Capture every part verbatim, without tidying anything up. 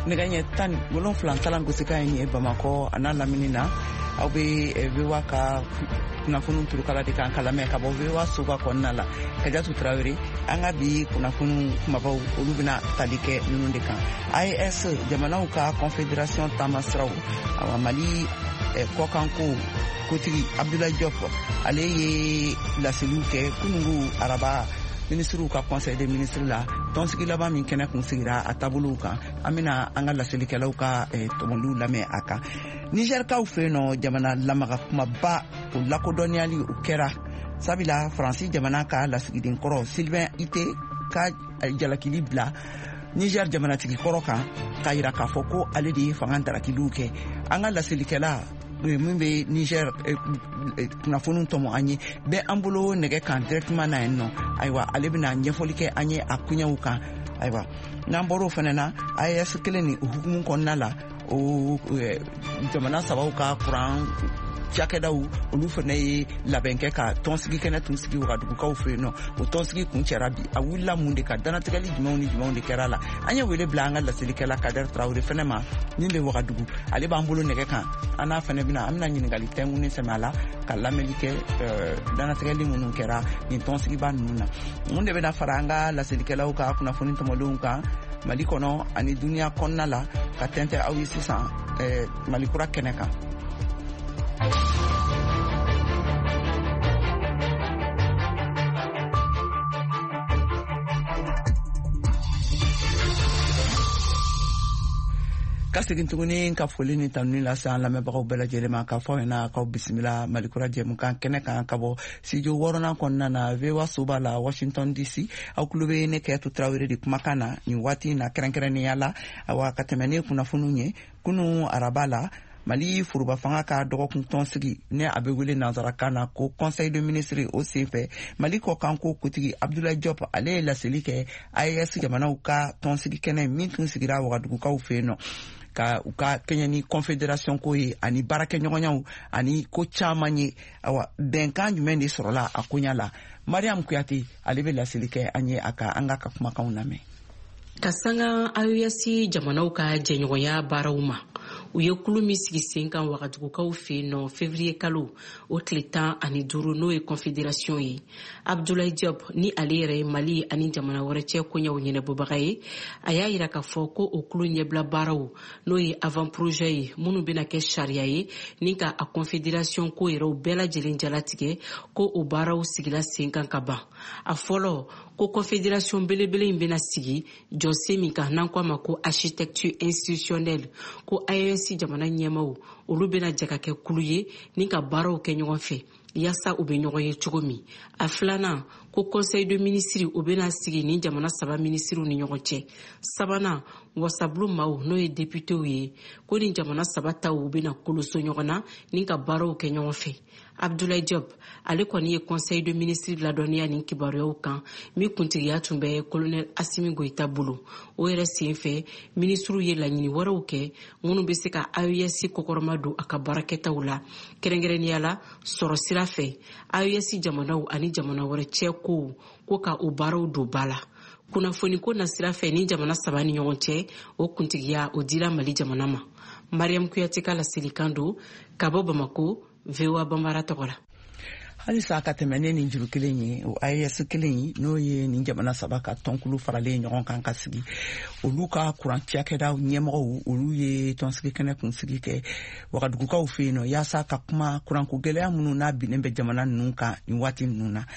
nɛgɛ tan wolonfila talan gosika ye Bamako ana lamini na aw be vewa ka kunnafoni turukala de kan kalame ka bɔ vewa soba kɔnɔna la Kajatu Traoré an ka bi kunnafoni kumabaw olu bɛna tali kɛ ninnu de kan. A E S jamanaw ka confédération tamasiraw awa Mali kɔkanko kotigi Abdoulaye Diop ale ye laseliw kɛ kunungu araba ministre ka conseil des ministres la tɔnsigi laban min kɛnɛ kun sigira a taabolow kan an bɛna an ka laselikɛlaw ka tɔmɔliw lamɛn a kan. Nigerkaw fɛ yen nɔ jamana lamaga kumaba o lakodɔnniyali o kɛra sabula Faransi jamana ka lasigiden kɔrɔ Sylvain Ité ka jalakili bila Niger jamanatigi kɔrɔ kan k'a jira k'a fɔ ko ale de ye fanga darakiliw kɛ. An ka laselikɛla min bɛ Niger kunnafoniw tɔmɔ an ye bɛ an bolo nɛgɛ kan directement na yen nɔ ayiwa ale bɛna ɲɛfɔli kɛ an ye a kuɲɛw kan ayiwa n'an bɔr'o fana na A E S kelen ni hukumu kɔnɔna la o jamana sabaw ka kuran cakɛdaw olu fana ye labɛn kɛ ka tɔnsigi kɛnɛ tun sigi Wagadugukaw fɛ yen nɔ o tɔnsigi kun cɛra bi a wulila mun de ka danatigɛli jumɛnw ni jumɛnw de kɛra la an ye wele bila an ka laselikɛla Kader Traoré fana ma min bɛ Wagadugu ale b'an bolo nɛgɛ kan an n'a fana bɛna an bɛna ɲininkali tɛnkunin sɛmɛ a la ka lamɛnli kɛ danatigɛli minnu kɛra nin tɔnsigiba ninnu na mun de bɛna fara an ka laselikɛlaw ka kunnafoni tɔmɔlenw kan Mali kɔnɔ ani duniya kɔnɔna la ka tɛntɛn aw ye sisan Mali kura kɛnɛ kan. Ka segin tuguni ka foli ni tanuni lase an lamɛnbagaw bɛɛ lajɛlen ma k'a fɔ ɲɛna k'aw bisimila Malikura jɛmukan kɛnɛ kan ka bɔ studio wɔɔrɔnan kɔnɔna na V O A soba la Washington D C aw tulo bɛ ne Kayatu Traoré de kumakan na nin waati na kɛrɛnkɛrɛnnenya la awa ka tɛmɛ ne kunnafoniw ye kunun araba la Mali furuba fanga ka dɔgɔkun tɔnsigi ne a bɛ wele nanzarakan na ko conseil de ministre o senfɛ Mali kɔkanko kotigi Abdoulaye Diop ale ye laseli kɛ A E S jamanaw ka tɔnsigi kɛnɛ min tun sigira Wagadugukaw fɛ yen nɔ ka u ka kɛɲɛ ni confédération ko ye ani baarakɛɲɔgɔnyaw ani ko caman ye awa bɛnkan jumɛn de sɔrɔla a koɲa la. Mariam Kuyate ale bɛ laseli kɛ an ye a ka an ka kumakanw lamɛn. Ka sanga A E S jamanaw ka jɛɲɔgɔnya baaraw ma u ye kulu min sigi sen kan Wagadugukaw fɛ yen nɔ février kalo o tile tan ani duuru n'o ye confédération ye. Abdoulaye Diop ni ale yɛrɛ ye Mali ani jamana wɛrɛ cɛ koɲɛw ɲɛnabɔbaga ye a y'a yira k'a fɔ ko o kulu ɲɛbila baaraw n'o ye avant projet ye minnu bɛna kɛ sariya ye ni ka a confédération ko yɛrɛw bɛɛ lajɛlen jalatigɛ ko o baaraw sigila sen kan ka ban. A fɔlɔ ko confédération belebele in bɛna sigi jɔsen min kan n'an ko a ma ko architecture institutionnelle ko A E S jamana ɲɛmaw olu bɛna jɛ ka kɛ kulu ye ni ka baaraw kɛ ɲɔgɔn fɛ yasa u bɛ ɲɔgɔn ye cogo min. A filanan ko conseil de ministre o bɛna sigi ni jamana saba ministres ni ɲɔgɔn cɛ. Sabanan wasabulu maaw n'o ye députéw ye ko ni jamana saba taw bɛna koloso ɲɔgɔn na ni ka baaraw kɛ ɲɔgɔn fɛ. Abdoulaye Diop ale kɔni ye conseil de ministre ladɔnniya ni kibaruyaw kan min kuntigiya tun bɛ colonel Assimi Goïta bolo. O yɛrɛ senfɛ ministres ye laɲini wɛrɛw kɛ minnu bɛ se ka A E S kɔkɔrɔma don a ka baarakɛtaw la kɛrɛnkɛrɛnnenya la sɔrɔ sira fɛ A E S jamanaw ani jamana wɛrɛ cɛ ko ko ka o baaraw don ba la. Kunnafoni ko na sira fɛ ni jamana saba ni ɲɔgɔn cɛ o kuntigiya o dira Mali jamana ma. Mariam Kuyate ka laselikan don ka bɔ Bamako V O A Bambara tɔgɔ la. Halisa ka tɛmɛ ne nin juru kelen ye o A E S kelen ye n'o ye nin jamana saba ka tɔnkulu faralen ɲɔgɔn kan ka sigi olu ka kuran cakɛdaw ɲɛmɔgɔw olu ye tɔnsigi kɛnɛ kun sigi kɛ Wagadugukaw fɛ yen nɔ yaasa ka kuma kuranko gɛlɛya minnu n'a binnen bɛ jamana ninnu kan nin waati ninnu na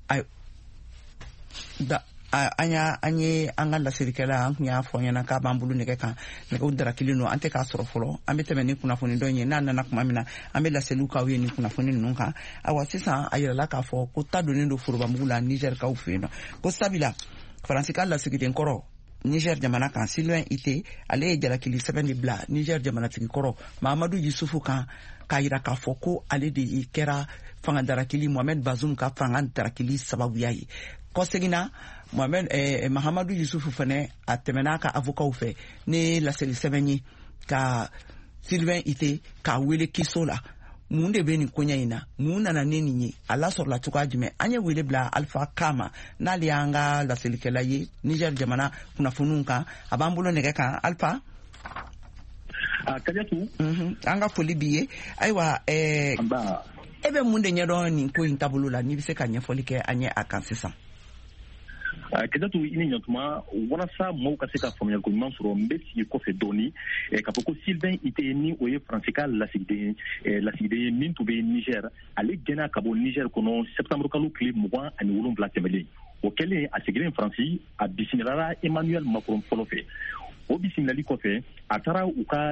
da an y'a an ye an ka laselikɛla an kun y'a fɔ ɲɛna k'a b'an bolo nɛgɛ kan nɛgɛw darakilen don an tɛ k'a sɔrɔ fɔlɔ an bɛ tɛmɛ ni kunnafoni dɔ ye n'a nana kuma min na an bɛ laseliw k'aw ye nin kunnafoni ninnu kan awa sisan a yirala k'a fɔ ko ta donnen don forobamugu la Nigerkaw fɛ yen nɔ ko sabula Faransi ka lasigiden kɔrɔ Niger jamana kan Sylvain Ité ale ye jalakili sɛbɛn de bila Niger jamanatigi kɔrɔ Mahamadou Yusufu kan k'a yira k'a fɔ ko ale de kɛra fanga darakili Mohamed Bazoum ka fanga darakili sababuya ye. Kɔseginna Mohamed eh, Mahamadou Yusufu fana a tɛmɛna ka avocat fɛ ne laseli sɛbɛn ye ka Sylvain Ité k'a wele kiso la mun de bɛ nin koɲɛ in na mun nana ne nin ye a lasɔrɔla cogoya jumɛn an ye wele bila Alpha Kama n'ale y'an ka laselikɛla ye Niger jamana kunnafoniw kan a b'an bolo nɛgɛ kan Alpha. a kajatu an ka foli bi ye ayiwa eh e bɛ mun de ɲɛdɔn nin ko in taabolo la n'i bɛ se ka ɲɛfɔli kɛ an ye a kan sisan. Kajatu i ni ɲatuma walasa maaw ka se ka faamuyali ko ɲuman sɔrɔ n bɛ sigi kɔfɛ dɔɔni k'a fɔ ko Sylvain Ite ni o ye Faransi ka lasigiden lasigiden ye min tun bɛ Niger ale gɛnna ka bɔ Niger kɔnɔ septembre kalo tile mugan ani wolonwula tɛmɛlen o kɛlen a seginnen Faransi a bisimilala Emmanuel Macron fɔlɔ fɛ o bisimilali kɔfɛ a taara u ka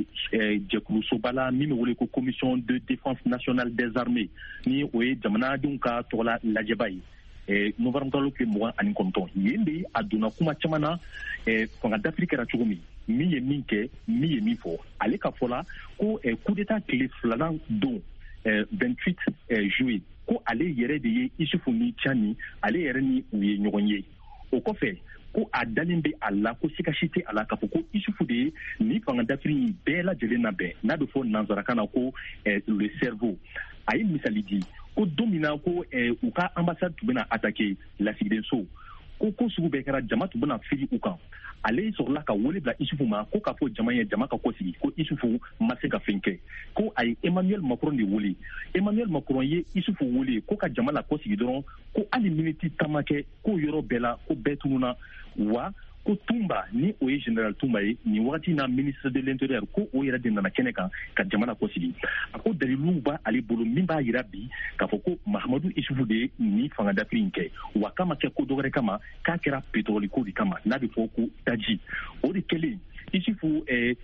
jɛkulusoba la min bɛ wele ko commission de défense nationale des armées ni o ye jamanadenw ka tɔgɔla lajɛba ye novembre kalo tile mugan ani kɔnɔntɔn yen de a donna kuma caman na fanga dafiri kɛra cogo min min ye min kɛ min ye min fɔ ale ka fɔ la ko coup d'état tile filanan don vingt-huit juillet ko ale yɛrɛ de ye Isufu ni Tchani ale yɛrɛ ni u ye ɲɔgɔn ye o kɔfɛ ko a dalen bɛ a la ko sikasi tɛ a la k'a fɔ ko Isufu de ye ni fanga dafiri bɛɛ lajɛlen labɛn n'a bɛ fɔ nanzarakan na ko le cerveau a ye misali di ko don min na ko u ka ambassade tun bɛna attaquer lasigiden so ko ko sugu bɛɛ kɛra jama tun bɛna fili u kan ale sɔrɔla ka wele bila Isufu ma ko k'a fɔ jama ye jama ka kɔsigi ko Isufu ma se ka fɛn kɛ ko a ye Emmanuel Macron de wele Emmanuel Macron ye Isufu wele ko ka jama la kɔsigi dɔrɔn ko hali miniti taama kɛ ko yɔrɔ bɛɛ la ko bɛɛ tununa wa ko Tumba ni o ye général Tumba ye nin wagati na ministre de l'intérieur ko o yɛrɛ de nana kɛnɛ kan ka jamana kɔsigi a ko dalilu b'a ale bolo min b'a yira bi k'a fɔ ko Mahamadu Isufu de ye nin fanga dafiri in kɛ wa k'a ma kɛ ko dɔ wɛrɛ kama k'a kɛra pétrole ko de kama n'a bɛ fɔ ko daji o de kɛlen Isufu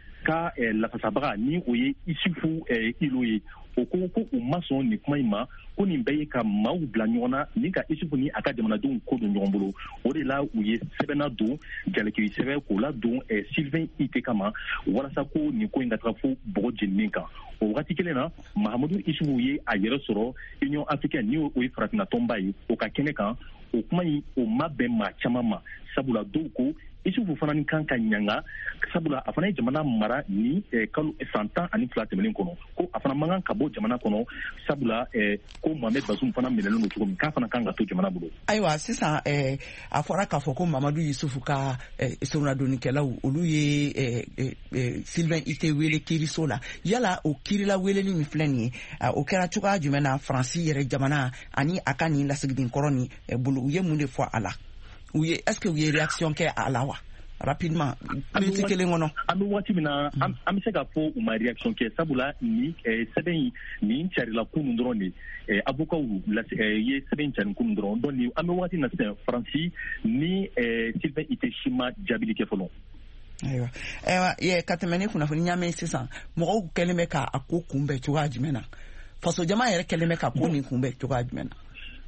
ka lafasabaga ni o ye Isufu Ilo ye o ko ko u ma sɔn nin kuma in ma ko nin bɛɛ ye ka maaw bila ɲɔgɔn na ni ka Isufu ni a ka jamanadenw ko don ɲɔgɔn bolo o de la u ye sɛbɛnna don jalakiri sɛbɛn k'o la don Sylvain Ite kama walasa ko nin ko in ka taga fo bɔgɔ jeninen kan o wagati kelen na Mahamadu Isufu ye a yɛrɛ sɔrɔ Union africaine ni o ye farafinna tɔnba ye o ka kɛnɛ kan o kuma in o ma bɛn maa caman ma sabula dɔw ko Isufu fana ni kan ka ɲanga sabula a fana ye jamana mara ni kalo san tan ani fila tɛmɛnen kɔnɔ ko a fana man kan ka bɔ jamana kɔnɔ sabula ko Mohamed Bazoum fana minɛlen don cogo min k'a fana kan ka to jamana bolo. Ayiwa sisan a fɔra k'a fɔ ko Mamadou Yusufu ka sɔrɔnadonikɛlaw olu ye Sylvain Ite wele kiiriso la yala o kiirila weleli min filɛ nin ye o kɛra cogoya jumɛn na Faransi yɛrɛ jamana ani a ka nin lasigiden kɔrɔ ni bolo u ye mun de fɔ a la u ye est-ce que u ye réaction kɛ a la wa rapidement minute kelen kɔnɔ an bɛ waati min na an bɛ se ka fɔ u ma réaction kɛ sabula ni sɛbɛn in nin carila kunun dɔrɔn de avocat ye sɛbɛn in cari kunun dɔrɔn donc an bɛ waati na sisan Faransi ni Sylvain Ite si ma jaabili kɛ fɔlɔ. Ayiwa ayiwa ye ka tɛmɛ ne kunnafoni ɲaamɛ sisan mɔgɔw kɛlen bɛ k'a ko kunbɛn cogoya jumɛn na faso jama yɛrɛ kɛlen bɛ ka ko nin kunbɛn cogoya jumɛn na.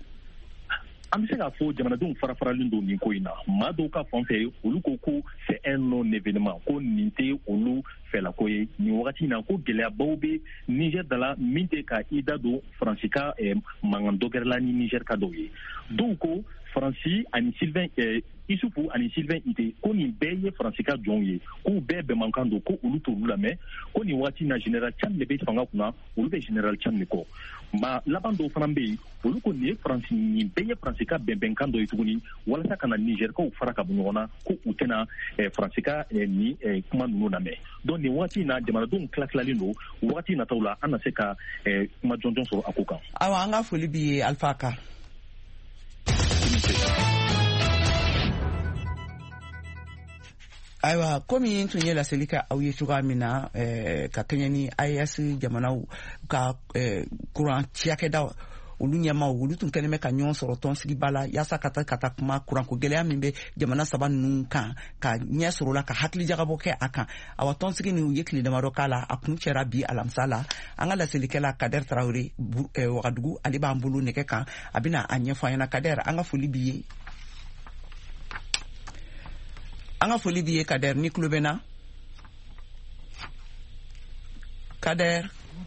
An bɛ se k'a fɔ jamanadenw fara faralen don nin ko in na maa dɔw ka fan fɛ olu ko ko c'est un non événement ko nin tɛ olu fɛlako ye nin wagati in na ko gɛlɛyabaw bɛ Niger da la min tɛ ka i da don Faransi ka mankan dɔ kɛra la ni Niger ka dɔw ye dɔw ko Faransi ani Sylvain Isufu ani Sylvain Ite ko nin bɛɛ ye Faransi ka jɔnw ye k'u bɛɛ bɛnmankan don ko olu t'olu lamɛn ko nin waati in na général Tchani de bɛ fanga kunna olu bɛ général Tchani de kɔ ma laban dɔw fana bɛ yen olu ko nin ye Faransi nin bɛɛ ye Faransi ka bɛnbɛnkan dɔ ye tuguni walasa ka na Nigerikaw fara ka bɔ ɲɔgɔn na ko u tɛna Faransi ka nin kuma ninnu lamɛn donc nin waati in na jamanadenw tila tilalen don waati nataw la an na se ka kuma jɔnjɔn sɔrɔ a ko kan. Awa an ka foli b'i ye Alpha Ka. Ayiwa komi tun ye laseli kɛ aw ye cogoya min na ka kɛɲɛ ni A E S jamanaw ka kuran cakɛda olu ɲɛmaw olu tun kɛlen bɛ ka ɲɔgɔn sɔrɔ tɔnsigiba la yaasa ka taa ka taa kuma kuranko gɛlɛya min bɛ jamana saba ninnu kan ka ɲɛ sɔrɔ la ka hakili jagabɔ kɛ a kan awa tɔnsigi ni u ye tile damadɔ k'a la a kun cɛra bi alamisa la an ka laselikɛla Kader Tarawele Wagadugu ale b'an bolo nɛgɛ kan a bɛna a ɲɛfɔ an ɲɛna Kader an ka foli b'i ye. An ka foli b'i ye Kader ni tulo bɛ na Kader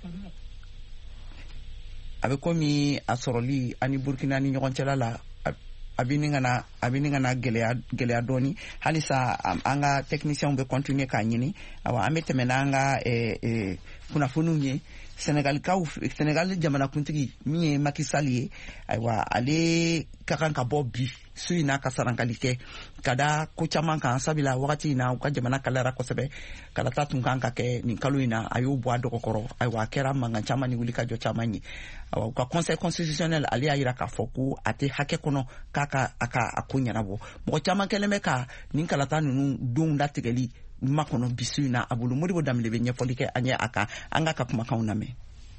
a bɛ komi a sɔrɔli ani Burkina ni ɲɔgɔn cɛla la a bɛ ni ka na a bɛ ni ka na gɛlɛya gɛlɛya dɔɔni halisa an ka techniciens bɛ continuer k'a ɲini awa an bɛ tɛmɛ n'an ka kunnafoniw ye Senegal kaw Senegal jamana kuntigi mi ye Macky Sall ye aywa ale ka kan ka bɔ bi su in na ka sarankali kɛ ka da ko caman kan sabila wagati in na u ka jamana kalara kosɛbɛ kalata tun kan ka kɛ nin kalo in na a y'o bɔ a dɔgɔkɔrɔ aywa a kɛra mankan caman ni wuli ka jɔ caman ye u ka conseil constitutionnel ale y'a yira k'a fɔ ko a tɛ hakɛ kɔnɔ k'a ka a ka a ko ɲɛnabɔ mɔgɔ caman kɛlen bɛ ka nin kalata ninnu denw latigɛli makɔnɔ bisu in na a bolo Modibo Dambele bɛ ɲɛfɔli kɛ an ye a kan an ka ka kumakanw lamɛn.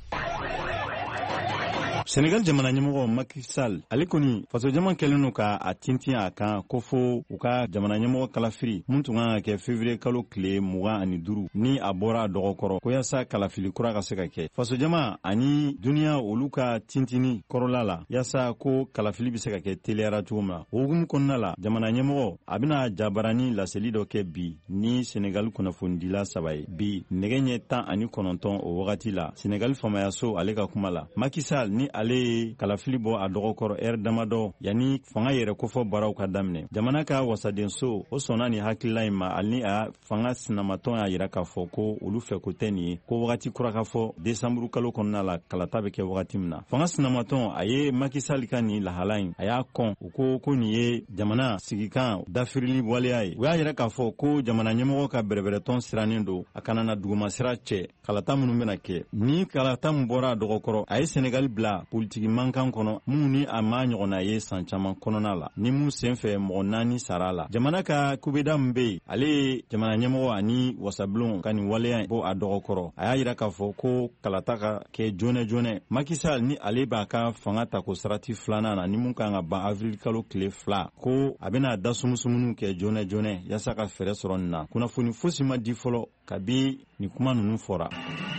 Senegal jamana ɲɛmɔgɔ Macky Sall ale kɔni faso jama kɛlen no ka a tintin a kan ko fo u ka jamana ɲɛmɔgɔ kalafili mun tun kan ka kɛ février kalo tile mugan ani duuru ni a bɔra a dɔgɔkɔrɔ ko yaasa kalafili kura ka se ka kɛ faso jama ani duniya olu ka tintini kɔrɔla la yaasa ko kalafili bɛ se ka kɛ teliyara cogo min na o hukumu kɔnɔna la jamana ɲɛmɔgɔ a bɛna jabarani laseli dɔ kɛ bi ni Senegal kunnafonidila saba ye bi nɛgɛ ɲɛ tan ani kɔnɔntɔn o wagati la Senegal famayaso ale ka kuma la Macky Sall ni ale ye kalafili bɔ a dɔgɔkɔrɔ ɛri damadɔ yanni fanga yɛrɛ kofɔ baaraw ka daminɛ jamana ka wasadenso o sɔnna ni hakilila in ma ali ni a fanga sinamatɔn y'a yira k'a fɔ ko olu fɛ ko tɛ nin ye ko wagati kura ka fɔ desanburu kalo kɔnɔna la kalata bɛ kɛ wagati min na fanga sinamatɔn a ye Macky Sall ka nin lahala in a y'a kɔn u ko ko nin ye jamana sigikan dafirili waleya ye u y'a yira k'a fɔ ko jamana ɲɛmɔgɔ ka bɛrɛbɛrɛtɔn sirannen don a kana na duguma sira cɛ kalata minnu bɛna kɛ ni kalata min bɔra a dɔgɔkɔrɔ a ye Senegal bila politiki mankan kɔnɔ mun ni a ma ɲɔgɔnna ye san caman kɔnɔna la ni mun sen fɛ mɔgɔ naani sara la jamana ka kubeda min bɛ yen ale ye jamana ɲɛmɔgɔ ani wasabilon ka nin waleya bɔ a dɔgɔkɔrɔ a y'a yira k'a fɔ ko kalata ka kɛ jɔnɛ jɔnɛ Macky Sall ni ale b'a ka fanga ta ko sarati filanan na ni mun kan ka ban avril kalo tile fila ko a bɛna da sumusumunu kɛ jɔnɛ jɔnɛ yaasa ka fɛɛrɛ sɔrɔ nin na kunnafoni fosi ma di fɔlɔ kabi nin kuma ninnu fɔra.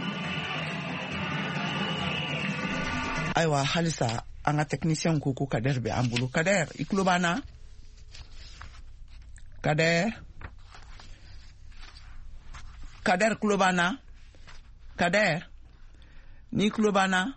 Ayiwa halisa an ka technicien ko ko Kader bɛ an bolo Kader i tulo b'an na Kader Kader tulo b'an na Kader ni tulo b'an na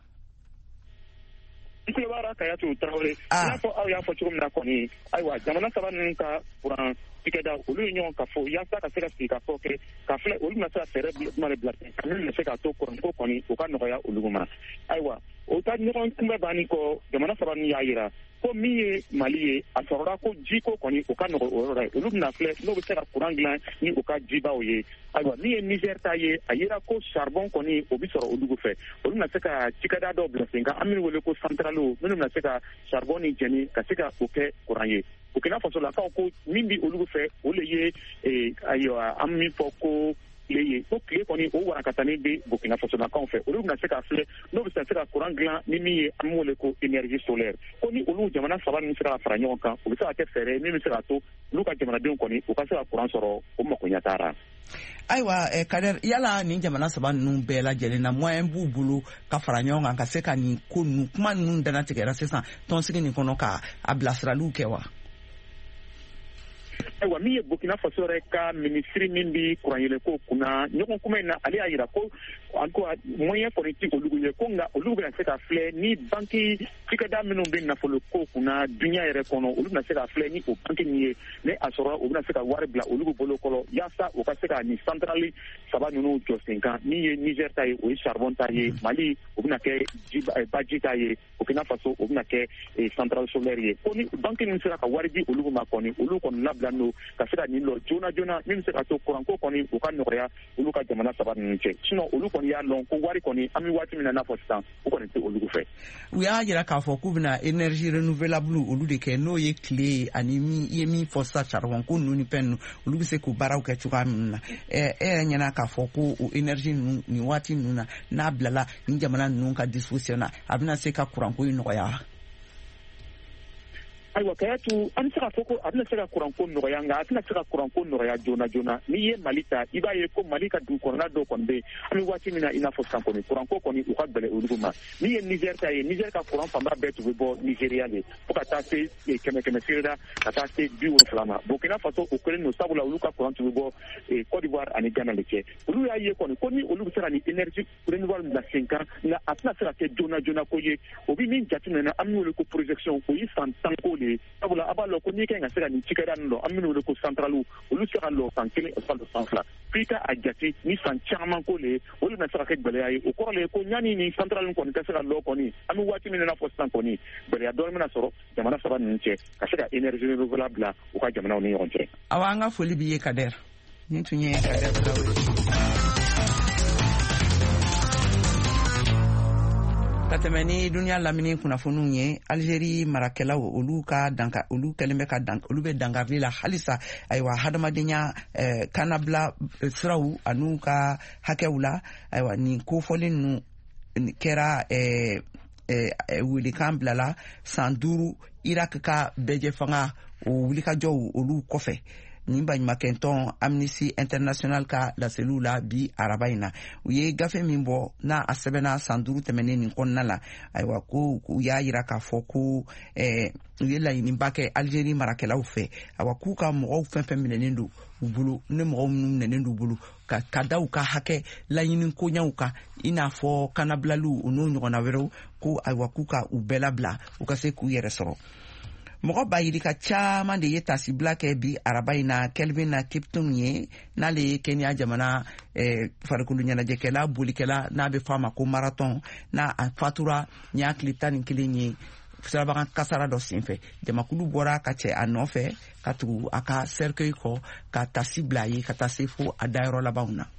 i tulo b'an na Kayatu Tarawele i n'a fɔ aw y'a fɔ cogo min na kɔni ayiwa jamana saba ninnu ka kuran tigɛda olu ye ɲɔgɔn ka fɔ yaasa ka se ka sigi ka fɔ kɛ ka filɛ olu bɛna se ka fɛɛrɛ jumɛn de bila min bɛ se ka to kuranko kɔni o ka nɔgɔya olu ma ayiwa o ta ɲɔgɔn kunbɛ banni kɔ jamana saba ninnu y'a yira ko min ye Mali ye a sɔrɔla ko jiko kɔni o ka nɔgɔ o yɔrɔ la olu bɛna filɛ n'o bɛ se ka kuran dilan ni o ka jibaw ye ayiwa min ye Niger ta ye a yira ko charbon kɔni o bɛ sɔrɔ olu fɛ olu bɛna se ka cikɛda dɔw bila sen kan an bɛ wele ko centrales minnu bɛna se ka charbon ni jɛni ka se ka o kɛ kuran ye Burkina Faso lakaw ko min bɛ olu fɛ o le ye ayiwa an min fɔ ko tile ye ko tile kɔni o warakatani bɛ Burkina Faso lakaw fɛ olu bɛna se ka filɛ n'o bɛ se ka kuran dilan ni min ye an bɛ wele ko énergie solaire ko ni olu jamana saba ninnu sera ka fara ɲɔgɔn kan o bɛ se ka kɛ fɛɛrɛ min bɛ se ka to olu ka jamanadenw kɔni u ka se ka kuran sɔrɔ o makoɲɛ taara. Ayiwa eh, Kader yala nin jamana saba ninnu bɛɛ lajɛlen na moyen b'u bolo ka fara ɲɔgɔn kan ka se ka nin ko ninnu kuma ninnu danatigɛra sisan tɔnsigi nin kɔnɔ ka a bilasiraliw kɛ wa? Ayiwa min ye Burkina Faso yɛrɛ ka minisiri min bi kuranyelenko kunna ɲɔgɔn kuma in na ale y'a yira ko encore moyen kɔni ti olu ye ko nka olu bɛna se ka filɛ ni banki cikɛda minnu bɛ nafolo ko kunna dunya yɛrɛ kɔnɔ olu bɛna se ka filɛ ni o banki nin ye ni a sɔrɔ u bɛna se ka wari bila olu bolo kɔrɔ yaasa u ka se ka nin centrale saba ninnu jɔ sen kan min ye Niger ta ye o ye charbon ta ye Mali o bɛna kɛ baji ta ye Burkina Faso o bɛna kɛ centrale solaire ye ko ni banki ninnu sera ka wari di olu ma kɔni olu kɔni labila n'o ka se ka nin lɔ joona joona min bɛ se ka to kuranko kɔni u ka nɔgɔya olu ka jamana saba ninnu cɛ sinon olu kɔni y'a lɔn ko wari kɔni an bɛ waati min na n'a fɔ sisan o kɔni tɛ olu fɛ. U y'a jira k'a fɔ k'u bɛna énergie renouvelable olu de kɛ n'o ye tile ani min i ye min fɔ sisan charbon ko ninnu ni fɛn ninnu olu bɛ se k'u baaraw kɛ cogoya min na ɛ e yɛrɛ ɲɛna k'a fɔ ko o énergie ninnu nin waati ninnu na n'a bilala nin jamana ninnu ka disposition na a bɛna se ka kuranko in nɔgɔya. Ayiwa Kayatu an bɛ se ka fɔ ko a bɛna se ka kuranko nɔgɔya nka a tɛna se ka kuranko nɔgɔya joona joona n'i ye Mali ta i b'a ye ko Mali ka dugukɔnɔna dɔw kɔni bɛ yen an bɛ waati min na i n'a fɔ sisan kɔni kuranko kɔni u ka gɛlɛn olu ma n'i ye Niger ta ye Niger ka kuran fanba bɛɛ tun bɛ bɔ Nigéria de fo ka taa se kɛmɛ kɛmɛ seereda ka taa se bi wolonwula ma Burkina Faso o kɛlen don sabula olu ka kuran tun bɛ bɔ Côte d'Ivoire ani Ghana de cɛ olu y'a ye kɔni ko ni olu bɛ se ka nin énergie renouvelable bila sen kan nka a tɛna se ka kɛ joona joona ko ye o bɛ min jateminɛ an bɛ wele ko projection o ye san tan ko le sabula abalo ko ni kenga sega ni cikada ndo aminu le ko centralu olu sega lo san kelen san san fla pita a jati ni san chairman ko le olu na sega ke gbele ay o ko le ko nyani ni central ko ni ka sega lo ko ni amu wati min na fo san ko ni bele ya do mina soro jamana saba ni nche ka sega energy renouvelable o ka jamana ni yonche awanga foli biye kader ni tunye kader tawo katemeni dunia lamini kunnafoniw ye Algérie marakɛlaw olu ka danka olu kɛlen bɛ ka dank olu bɛ dangarili la halisa ayiwa hadamadenya eh, kanabla eh, siraw an'u ka hakɛw la ayiwa nin kofɔlen nu kɛra eh, eh, wilikan bilala san duuru Irak ka bɛjɛ fanga o wulikajɔw olu kɔfɛ nin baɲumankɛtɔn Amnesty International ka laseliw la bi araba in na u ye gafe min bɔ n'a a sɛbɛnna san duuru tɛmɛnen nin kɔnɔna la ayiwa ko u y'a yira k'a fɔ ko eh, u ye laɲiniba kɛ Algérie marakɛlaw fɛ ayiwa k'u ka mɔgɔw fɛn fɛn minɛnen don u bolo ne mɔgɔw minnu minɛnen don u bolo ka ka da u ka hakɛ laɲini koɲɛw kan i n'a fɔ kanabilaliw u n'o ɲɔgɔnna wɛrɛw ko ayiwa k'u ka u bɛɛ labila u ka se k'u yɛrɛ sɔrɔ mɔgɔ bayirika caman de ye tasibila kɛ bi araba in na Kelvin na Kiptum ye n'ale ye Kenya jamana eh, farikolo ɲɛnajɛkɛla bolikɛla n'a bɛ fɔ a ma ko marathon n'a a fatura ni hakili tan ni kelen ye sirabagan kasara dɔ senfɛ jamakulu bɔra ka cɛ a nɔfɛ ka tugu a ka cercueil kɔ ka tasi bila ye ka taa se fo a dayɔrɔ labanw na.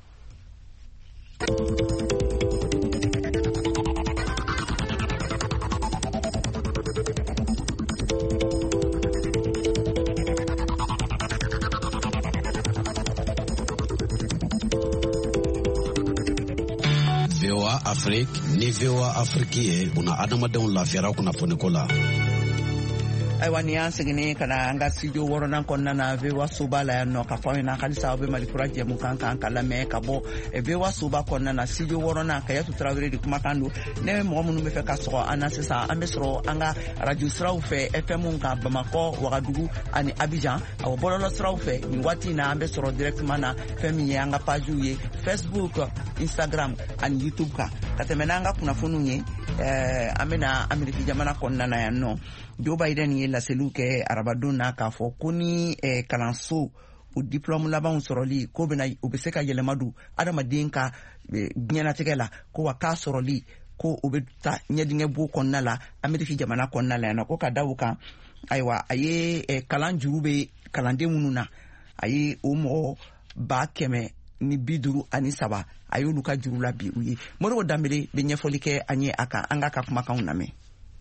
Afrique ni V O A Afrique ye una adamadenw lafiyara kunnafoni ko la. Ayiwa ni y'an seginne ka na an ka studio wɔɔrɔnan kɔnɔna na V O A soba la yan nɔ ka fɔ an ɲɛna halisa aw bɛ Malikura jɛmukan kan ka lamɛn ka bɔ V O A soba kɔnɔna na studio wɔɔrɔnan Kayatu Tarawele de kumakan don ne mɔgɔ minnu bɛ fɛ ka sɔgɔ an na sisan an bɛ sɔrɔ an ka radio siraw fɛ F M kan Bamakɔ Wagadugu ani Abidjan awɔ bɔlɔlɔ siraw fɛ nin waati in na an bɛ sɔrɔ directement na fɛn min ye an ka pagew ye Facebook Instagram ani YouTube kan ka tɛmɛ n'an ka kunnafoniw ye eh, an bɛna Ameriki jamana kɔnɔna na yan nɔ Joe Biden ye laseliw kɛ arabadon na k'a fɔ ko ni eh, kalanso o diplôme labanw sɔrɔli ko bɛna o bɛ se ka yɛlɛma don adamaden ka eh, diɲɛnatigɛ la ko wa k'a sɔrɔli ko o bɛ taa ɲɛdingɛ bo kɔnɔna la Ameriki jamana kɔnɔna la yan nɔ ko ka da o kan ayiwa a ye eh, kalan juru bɛ kalanden minnu na a ye o mɔgɔ ba kɛmɛ ni bi duuru ani saba a y'olu ka juru la bi u ye Modibo Dambele bɛ ɲɛfɔli kɛ an ye a kan an ka ka kumakanw lamɛn.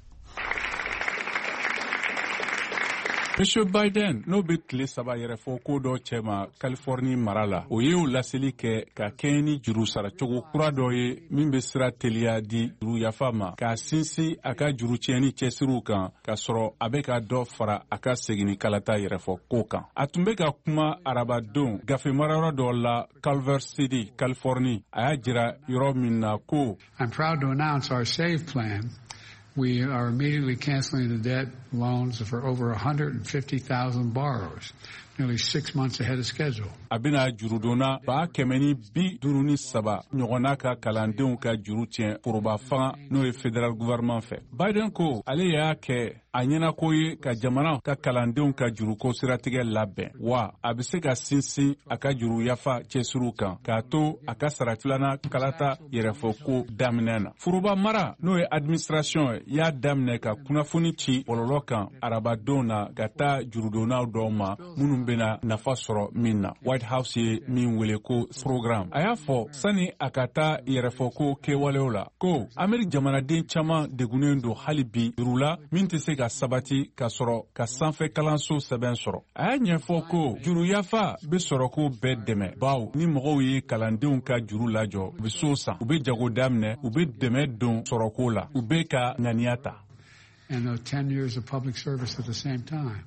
Monsieur Biden n'o bɛ tile saba yɛrɛ fɔ ko dɔ cɛ ma Californie mara la o ye o laseli kɛ ka kɛɲɛ ni juru saracogo kura dɔ ye min bɛ sira teliya di juru yafa ma k'a sinsin a ka juru tiɲɛni cɛsiriw kan k'a sɔrɔ a bɛ ka dɔ fara a ka seginni kalata yɛrɛ fɔ ko kan a tun bɛ ka kuma arabadon gafe marayɔrɔ dɔ la Culver City Californie a y'a jira yɔrɔ min na ko I'm proud to announce our SAVE plan. We are immediately canceling the debt loans for over one hundred fifty thousand borrowers, nearly six months ahead of schedule. A bɛna jurudonna ba kɛmɛ ni bi duuru ni saba ɲɔgɔnna ka kalandenw ka juru tiɲɛ foroba fanga n'o ye federal gouvernement fɛ. Biden ko ale y'a kɛ a ɲɛna ko ye ka jamana ka kalandenw ka juruko siratigɛ labɛn wa a bɛ se ka sinsin a ka juru yafa cɛsiriw kan k'a to a ka sara filanan kalata yɛrɛfɔko daminɛ na. Foroba mara n'o ye administration y'a daminɛ ka kunnafoni ci bɔlɔlɔ kan arabadon na ka taa jurudonnaw dɔw ma minnu bɛna nafa sɔrɔ min na. White House ye min wele ko program. A y'a fɔ sani a ka taa yɛrɛfɔko kɛwalew la ko Ameriki jamanaden caman degunnen don hali bi juru la min tɛ se ka sabati ka sɔrɔ ka sanfɛ kalanso sɛbɛn sɔrɔ. A y'a ɲɛfɔ ko juru yafa bɛ sɔrɔ ko bɛɛ dɛmɛ baw ni mɔgɔw ye kalandenw ka juru lajɔ u bɛ so san u bɛ jago daminɛ u bɛ dɛmɛ don sɔrɔko la u bɛ ka ŋaniya ta. And those ten years of public service at the same time.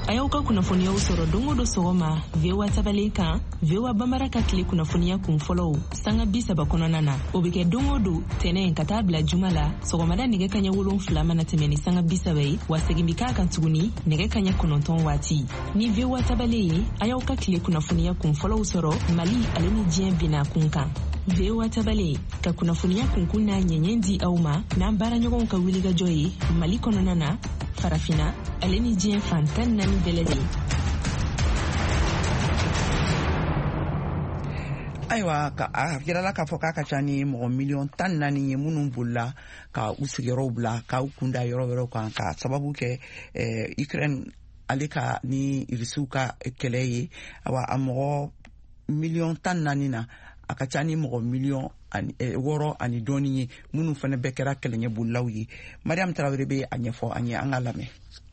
a y'aw ka kunnafoniyaw sɔrɔ don o don sɔgɔma V O A tabale kan V O A Bambara ka tile kunnafoniya kun fɔlɔw sanga bi saba kɔnɔna na o bɛ kɛ don o don tɛnɛ ka taa bila juma la sɔgɔmada nɛgɛ kaɲɛ wolonfila mana tɛmɛ ni sanga bi saba ye wa segin bi k'a kan tuguni nɛgɛ kaɲɛ kɔnɔntɔn waati ni V O A tabale ye a y'aw ka tile kunnafoniya kun fɔlɔw sɔrɔ Mali ale ni diɲɛ bina kun kan V O A tabale ka kunnafoniya kunkun n'a ɲɛɲɛ di aw ma n'an baaraɲɔgɔnw ka wulikajɔ ye Mali kɔnɔna na farafina ale ni diɲɛ fan tan naani bɛɛ lajɛlen. Ayiwa a jirala k'a fɔ k'a ka ca ni mɔgɔ miliyɔn tan naani ye minnu bolila ka u sigiyɔrɔw bila k'u kunda yɔrɔ wɛrɛw kan ka sababu kɛ Ukraine ale ka ni Rusiw ka kɛlɛ ye awa a mɔgɔ miliyɔn tan naani na a ka ca ni mɔgɔ miliyɔn wɔɔrɔ ani dɔɔni ye minnu fana bɛɛ kɛra kɛlɛɲɛbolilaw ye. Mariam Tarawele bɛ a ɲɛfɔ an ye an ka lamɛn.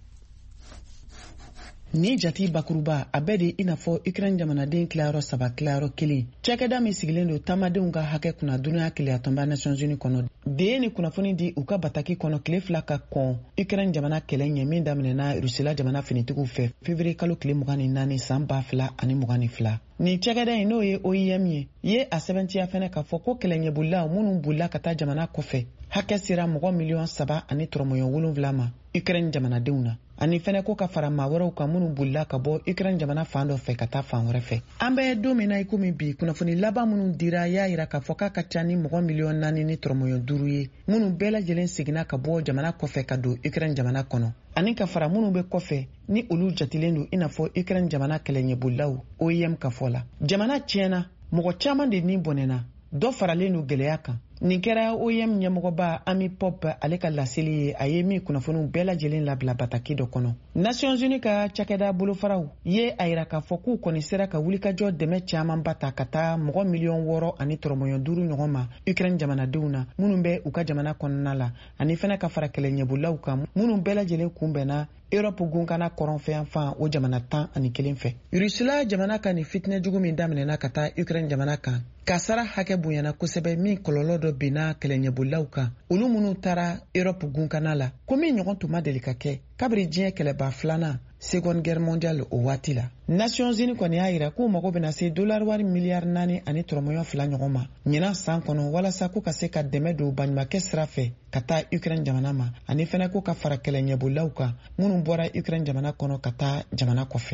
Ni jati bakuruba a bɛɛ de i n'a fɔ Ukraine jamanaden tilayɔrɔ saba tilayɔrɔ kelen cakɛda min sigilen don taamadenw ka hakɛ kunna dunuya keleya tɔnba Nations Unies kɔnɔ de ye ni kunnafoni di u ka bataki kɔnɔ tile fila ka kɔn Ukraine jamana kɛlɛ ɲɛ min daminɛna Rusila jamana finitigiw fɛ février kalo tile mugan ni naani san ba fila ani mugan ni fila. Ni cakɛda in n'o ye O I M ye ye a sɛbɛntiya fɛnɛ k'a fɔ ko kɛlɛɲɛbolilaw minnu bolila ka taa jamana kɔfɛ hakɛ sera mɔgɔ miliyɔn saba ani tɔrɔmɔɲɔ wolonwula ma Ukraine jamanadenw na ani fɛnɛ ko ka fara maa wɛrɛw kan minnu bolila ka bɔ Ukraine jamana fan dɔ fɛ ka taa fan wɛrɛ fɛ. An bɛ don min na i komi bi kunnafoni laban minnu dira y'a yira k'a fɔ k'a ka ca ni mɔgɔ miliyɔn naani ni tɔrɔmɔɲɔ duuru ye minnu bɛɛ lajɛlen seginna ka bɔ jamana kɔfɛ ka don Ukraine jamana kɔnɔ ani ka fara minnu bɛ kɔfɛ ni olu jatilen don i n'a fɔ Ukraine jamana kɛlɛɲɛbolilaw O I M ka fɔ la. Jamana tiɲɛna mɔgɔ caman de ni bɔnɛna dɔ faralen don gɛlɛya kan. Nin kɛra O I M ɲɛmɔgɔba Ami Pop ale ka laseli ye a ye min kunnafoniw bɛɛ lajɛlen labila bataki dɔ kɔnɔ. Nations Unies ka cakɛda bolofaraw ye a yira k'a fɔ k'u kɔni sera ka wulikajɔ dɛmɛ caman ba ta ka taa mɔgɔ miliyɔn wɔɔrɔ ani tɔrɔmɔɲɔ duuru ɲɔgɔn ma Ukraine jamanadenw na minnu bɛ u ka jamana kɔnɔna la ani fɛnɛ ka fara kɛlɛɲɛbolilaw kan minnu bɛɛ lajɛlen kunbɛnna Europe gunkana kɔrɔnfɛn fan o jamana tan ani kelen fɛ. Rusila jamana ka ni fitinɛ jugu min daminɛna ka taa Ukraine jamana kan ka sara hakɛ bonyana kosɛbɛ min kɔlɔlɔ dɔ binna kɛlɛɲɛbolilaw kan olu minnu taara Europe gunkana la ko min ɲɔgɔn tun ma deli ka kɛ kabiri diɲɛ kɛlɛba filanan Seconde Guerre mondiale o waati la. Nations Unies kɔni y'a yira k'u mago bɛna se dollar wari miliyari naani ani tɔrɔmɔɲɔ fila ɲɔgɔn ma ɲinan san kɔnɔ walasa k'u ka se ka dɛmɛ don baɲumankɛ sira fɛ ka taa Ukraine jamana ma ani fɛnɛ k'u ka fara kɛlɛɲɛbolilaw kan minnu bɔra Ukraine jamana kɔnɔ ka taa jamana kɔfɛ.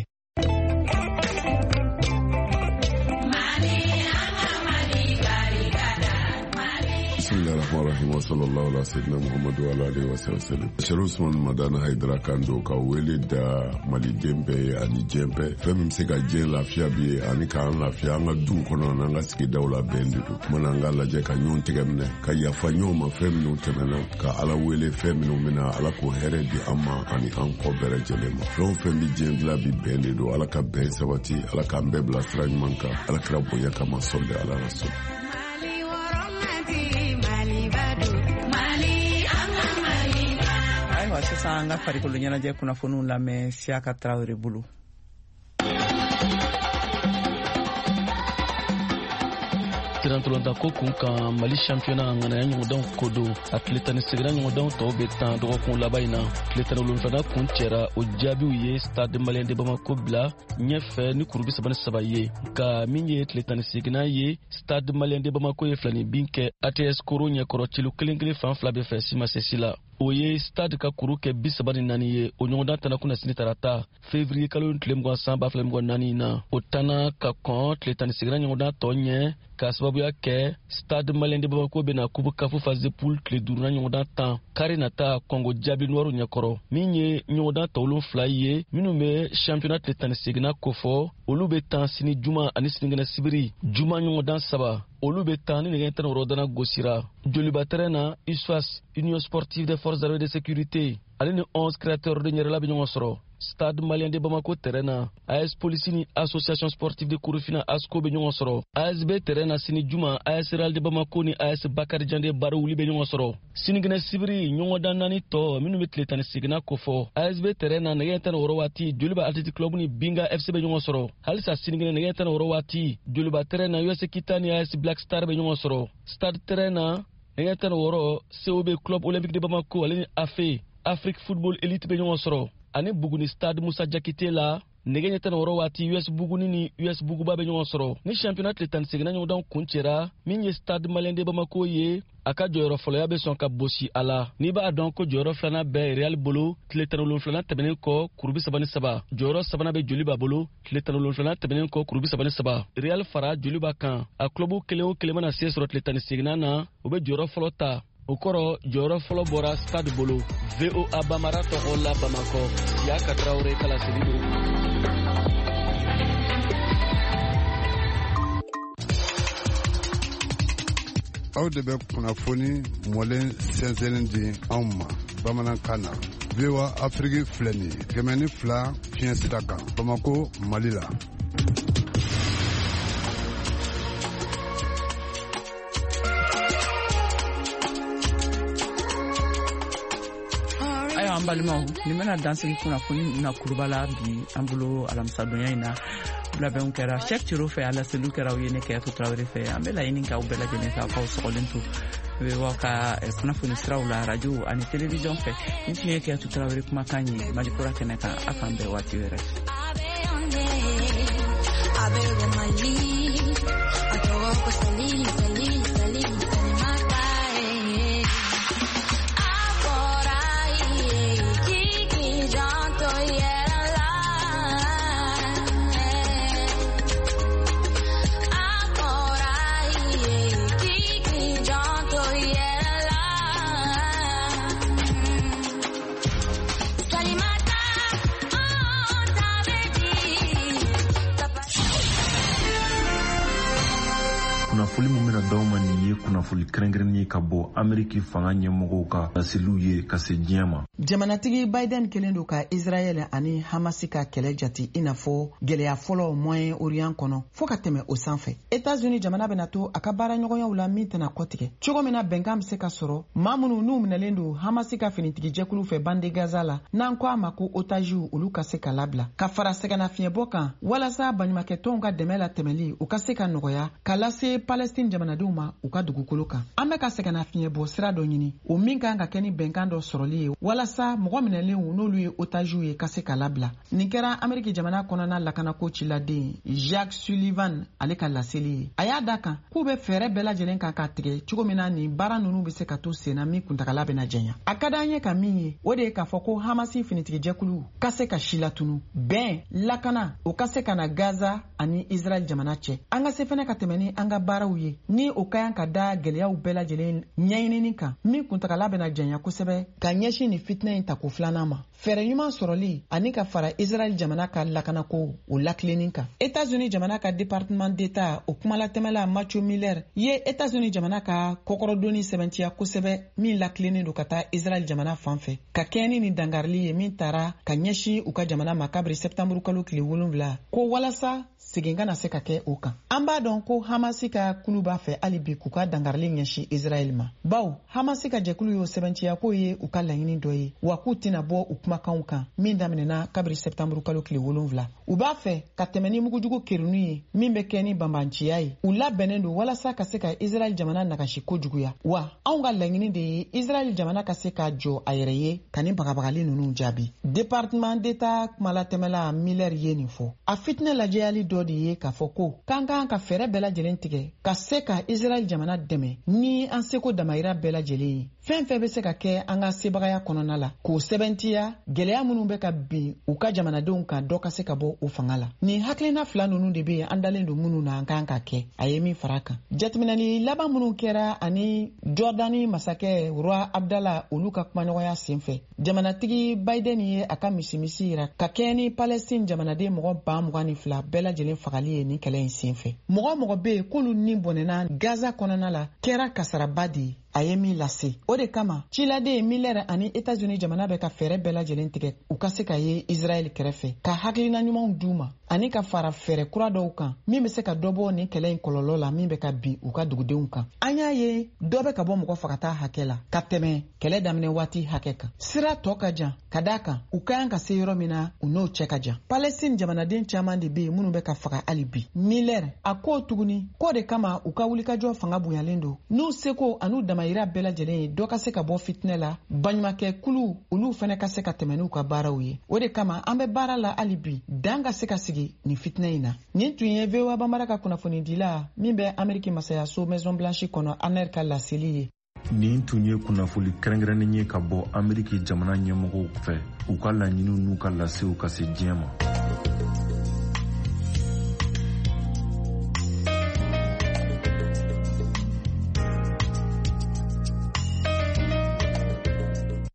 Bismillahirrahmanirrahim wa sallallahu ala sayyidina Muhammadu wa ala alihi wa sallam. Sheikh Usman Madana Haidara Kando ka wele da maliden bɛɛ ani diɲɛ bɛɛ fɛn min bɛ se ka diɲɛ lafiya bi ani k'an lafiya an ka duw kɔnɔ n'an ka sigidaw la bɛn de don. Kuma na an ka lajɛ ka ɲɔgɔn tɛgɛ minɛ ka yafa ɲɔgɔn ma fɛn minnu tɛmɛna ka Ala wele fɛn minnu bɛna Ala k'o hɛrɛ di an ma ani an kɔ bɛɛ lajɛlen ma. Fɛn o fɛn bɛ diɲɛ dilan bi bɛn de don. Ala ka bɛn sabati, Ala k'an bɛɛ bila sira ɲuman kan. Ala kira bonya kama sɔli ala rasul. Sisan an ka farikolo ɲɛnajɛ kunnafoniw lamɛn Siaka Tarawele bolo. Tirantolonta ko kun kan Mali championnat ŋanaya ɲɔgɔndanw ko don a tile tan ni seginna ɲɔgɔndanw tɔw bɛ tan dɔgɔkun laban in na tile tan ni wolonwula kun cɛra o jaabiw ye Stade Malien de Bamako bila ɲɛfɛ ni kuru bi saba ni saba ye nka min ye tile tan ni seginna ye Stade Malien de Bamako ye filani bin kɛ A T S Koro ɲɛkɔrɔ cilu kelen kelen fan fila bɛ fɛ simasɛsi la. O ye Stade ka kuru kɛ bi saba ni naani ye o ɲɔgɔndan tana kunna sini tarata février kalo tile mugan san ba fila mugan naani na o tana ka kɔn tile tan ni seginna ɲɔgɔndan tɔ ɲɛ ka sababuya kɛ Stade Malien de Bamako bɛna Coupe C A F phase de poule tile duurunan ɲɔgɔndan tan kari nata Congo jaabi noiru ɲɛkɔrɔ min ye ɲɔgɔndan tɔ wolonwula ye minnu bɛ championnat tile tan ni seginna kofɔ olu bɛ tan sini juma ani sinikɛnɛ sibiri juma ɲɔgɔndan saba olu bɛ tan ni nɛgɛ tan wɔɔrɔ dana gosira joliba terrain na U S A S Union Sportive des Forces Armées de Sécurité ale ni onze créateurs de ɲɛrɛla bɛ ɲɔgɔn sɔrɔ. Stade Malien de Bamako terrain na A S Police ni Association Sportive de Korofina ASCO bɛ ɲɔgɔn sɔrɔ. A S B terrain na sini juma A S Real de Bamako ni A S Bakari Jande Baro wuli bɛ ɲɔgɔn sɔrɔ. Sinikɛnɛ sibiri ɲɔgɔndan naani tɔ minnu bɛ tile tan ni seginna kofɔ A S B terrain na nɛgɛ tan ni wɔɔrɔ waati Joliba Athletic Club ni Binga F C bɛ ɲɔgɔn sɔrɔ. Halisa sinikɛnɛ nɛgɛ tan ni wɔɔrɔ waati Joliba terrain na U S Kita ni A S Black Star bɛ ɲɔgɔn sɔrɔ. Stade terrain na nɛgɛ tan ni wɔɔrɔ C O B Club Olympique de Bamako ale ni A F E Afrique Football Elite be ɲɔgɔn sɔrɔ ani Buguni Stade Musa Jakite la nege ɲɛ tan wɔɔrɔ waati U S Buguni ni U S Buguba be ɲɔgɔn sɔrɔ ni championnat tile tan ni segin ɲɔgɔndan kun cɛra min ye Stade Malien de Bamako ye a ka jɔyɔrɔ fɔlɔya be sɔn ka bosi a la n'i b'a dɔn ko jɔyɔrɔ filanan bɛ Real bolo tile tan ni wolonwula tɛmɛnen kɔ kurubi saba ni saba jɔyɔrɔ sabanan bɛ Joliba bolo tile tan ni wolonwula tɛmɛnen kɔ kurubi saba ni saba Real fara Joliba kan a klubu kelen o kelen mana se sɔrɔ tile tan ni seginnan na o bɛ jɔyɔrɔ fɔlɔ ta o kɔrɔ jɔyɔrɔ fɔlɔ bɔra Stade bolo V O A Bamara tɔgɔ la Bamakɔ Siya Katraore kalaseli do. aw de bɛ kunnafoni mɔlen sɛnsɛnnin di anw ma bamanankan na V O A Afrique filɛ nin ye kɛmɛ ni fila fiɲɛ sira kan Bamako Mali la. ayiwa an balimaw nin bɛna dansigi kunnafoni na kuruba la bi an bolo alamisadonya in na labɛnw kɛra Cheick Thioro fɛ alaseliw kɛra u ye ne Kɛyatu Tarawele fɛ an bɛ laɲini k'aw bɛɛ lajɛlen fɛ aw k'aw sɔgɔlen to V O A ka kunnafoni siraw la radio ani télévision fɛ ni tun ye Kɛyatu Tarawele kumakan ye Malikura kɛnɛ kan a k'an bɛɛ waati wɛrɛ. kunnafoni min bɛna d'aw ma nin ye kunnafoni kɛrɛnkɛrɛnnen ye ka bɔ Ameriki fanga ɲɛmɔgɔw ka laseliw ye ka se diɲɛ ma. Jamanatigi Biden kelen do ka Israel ani Hamasi ka kɛlɛ jati i n'a fɔ gɛlɛya fɔlɔ Moyen Orient kɔnɔ fo ka tɛmɛ o sanfɛ. États-Unis jamana bɛna to a ka baara ɲɔgɔnyaw la min tɛna kɔtigɛ. Cogo min na bɛnkan bɛ se ka sɔrɔ maa minnu n'u minɛlen do Hamasi ka finitigi jɛkulu fɛ bande Gaza la n'an ko a ma ko otages olu ka se ka labila. Ka fara sɛgɛnnafiɲɛbɔ kan walasa baɲumankɛtɔnw ka dɛmɛ la tɛmɛli u ka se ka nɔgɔya ka lase Palestine jamanadenw ma u ka dugukolo kan. An bɛ ka sɛgɛnnafiɲɛbɔ sira dɔ ɲini o min kan ka kɛ ni bɛnkan dɔ sɔrɔli ye walasa mɔgɔ minɛlenw n'olu ye otages ye ka se ka labila. Nin kɛra Ameriki jamana kɔnɔna lakanako ciladen Jacques Sullivan ale ka laseli ye. A y'a da kan k'u bɛ fɛɛrɛ bɛɛ lajɛlen kan ka tigɛ cogo min na nin baara ninnu bɛ se ka to senna min kuntagala bɛna jɛnya. A ka d'an ye ka min ye o de ye k'a fɔ ko Hamasi finitigi jɛkulu ka se ka si latunu bɛn lakana o ka se ka na Gaza ani Israel jamana cɛ. An ka se fɛnɛ ka tɛmɛ ni an ka baaraw ye ni o ka yan ka da gɛlɛyaw bɛɛ lajɛlen ɲɛɲinini kan min kuntagala bɛna jɛnya kosɛbɛ ka ɲɛsin ni fitinɛ in ta ko filanan ma. Fɛɛrɛ ɲuman sɔrɔli ani ka fara Israel jamana ka lakanako o lakilenin kan. États-Unis jamana ka département d'État o kumalatɛmɛla Matthew Miller ye États-Unis jamana ka kɔkɔrɔdonni sɛbɛntiya kosɛbɛ min lakilenin do ka taa Israel jamana fan fɛ ka kɛɲɛ ni dangarili ye min taara ka ɲɛsin u ka jamana ma kabiri septembre kalo tile wolonwula ko walasa segin kana se ka kɛ o kan. An b'a dɔn ko Hamasi ka kulu b'a fɛ hali bi k'u ka dangarili ɲɛsin Israel ma. Bawo Hamasi ka jɛkulu y'o sɛbɛntiya k'o ye u ka laɲini dɔ ye wa k'u tɛna bɔ u kumakanw kan min daminɛna kabiri septembre kalo tile wolonwula. U b'a fɛ ka tɛmɛ ni mugujugu kerunu ye min bɛ kɛ ni banbanciya ye. U labɛnnen do walasa ka se ka Israel jamana nagasi kojuguya wa anw ka laɲini de ye Israel jamana ka se ka jɔ a yɛrɛ ye ka ni bagabagali ninnu jaabi. Département d'État kumalatɛmɛla Miller ye nin fɔ. A fitinɛ lajɛyali dɔ de ye k'a fɔ ko k'an k'an ka fɛɛrɛ bɛɛ lajɛlen tigɛ ka se ka Israel jamana dɛmɛ ni an seko damayira bɛɛ lajɛlen ye. Fɛn fɛn bɛ se ka kɛ an ka sebagaya kɔnɔna la k'o sɛbɛntiya gɛlɛya minnu bɛ ka bin u ka jamanadenw kan dɔ ka se ka bɔ u fanga la. Nin hakilina fila ninnu de bɛ an dalen don minnu na an kan ka kɛ a ye min fara kan. Jateminɛli laban minnu kɛra ani Jordani masakɛ Roi Abdallah olu ka kumaɲɔgɔnya senfɛ jamanatigi Biden ye a ka misimisi yira ka kɛ ni Palestine jamanaden mɔgɔ ba mugan ni fila bɛɛ lajɛlen fagali ye nin kɛlɛ in senfɛ. Mɔgɔ mɔgɔ bɛ yen k'olu ni bɔnɛna Gaza kɔnɔna la kɛra kasaraba de ye. A ye min lase o de kama ciladen Miller ani États-Unis jamana bɛ ka fɛɛrɛ bɛɛ lajɛlen tigɛ u ka se ka ye Israel kɛrɛfɛ ka hakilina ɲumanw d'u ma ani ka fara fɛɛrɛ kura dɔw kan min bɛ se ka dɔ bɔ nin kɛlɛ in kɔlɔlɔ la min bɛ ka bin u ka dugudenw kan. An y'a ye dɔ bɛ ka bɔ mɔgɔ fagata hakɛ la ka tɛmɛ kɛlɛ daminɛ waati hakɛ kan. Sira tɔ ka jan ka daa kan u ka kan ka se yɔrɔ min na u n'o cɛ ka jan. Palestine jamanaden caman de bɛ yen minnu bɛ ka faga hali bi. Miller a ko tuguni k'o de kama u ka wulikajɔ fanga bonyalen don n'u seko an'u damayira bɛɛ lajɛlen ye dɔ ka se ka bɔ fitinɛ la baɲumankɛ kulu olu fana ka se ka tɛmɛ n'u ka baaraw ye. O de kama an bɛ baara la hali bi dan ka se ka sigi nin fitinɛ in na. Nin tun ye V O A Banbara ka kunnafoni dila min bɛ Ameriki Masayaso Maison Blanche kɔnɔ Aner ka laseli ye. Nin tun ye kunnafoli kɛrɛnkɛrɛnnen ye ka bɔ Ameriki jamana ɲɛmɔgɔw fɛ u ka laɲiniw n'u ka lasew ka se diɲɛ ma.